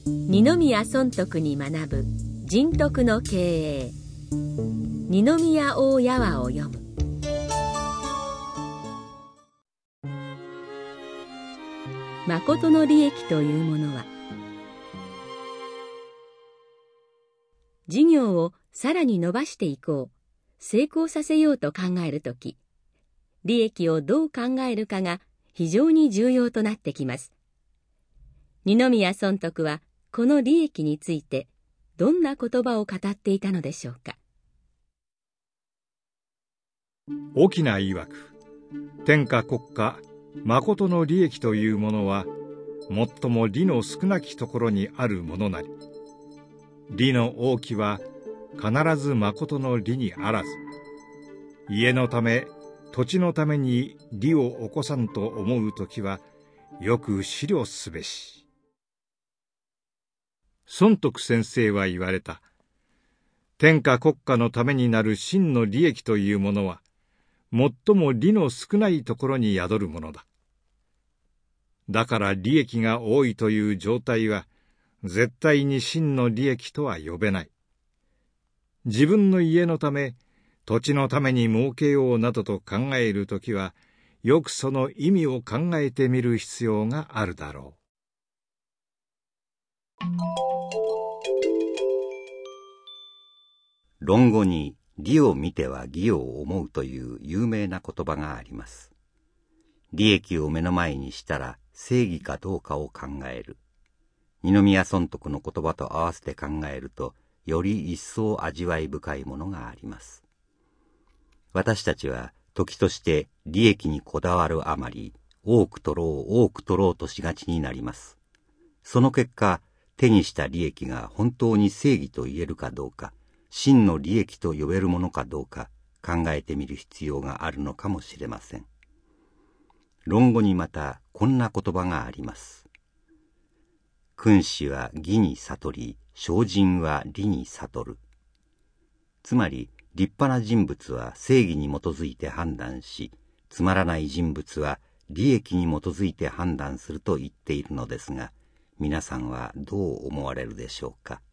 二宮尊徳に学ぶ人徳の経営、二宮大矢話を読む。誠の利益というものは、事業をさらに伸ばしていこう、成功させようと考えるとき、利益をどう考えるかが非常に重要となってきます。二宮尊徳はこの利益についてどんな言葉を語っていたのでしょうか。 翁曰く、天下国家誠の利益というものは、最も利の少なきところにあるものなり、利の大きは必ず誠の利にあらず、家のため土地のために利を起こさんと思うときは、よく思慮すべし。尊徳先生は言われた。天下国家のためになる真の利益というものは、最も利の少ないところに宿るものだ。だから利益が多いという状態は、絶対に真の利益とは呼べない。自分の家のため、土地のために儲けようなどと考えるときは、よくその意味を考えてみる必要があるだろう。 論語に利を見ては義を思うという有名な言葉があります。利益を目の前にしたら正義かどうかを考える。二宮尊徳の言葉と合わせて考えると、より一層味わい深いものがあります。私たちは時として利益にこだわるあまり、多く取ろうとしがちになります。その結果、手にした利益が本当に正義と言えるかどうか、真の利益と呼べるものかどうか考えてみる必要があるのかもしれません。論語にまたこんな言葉があります。君子は義に悟り、小人は利に悟る。つまり、立派な人物は正義に基づいて判断し、つまらない人物は利益に基づいて判断すると言っているのですが、皆さんはどう思われるでしょうか。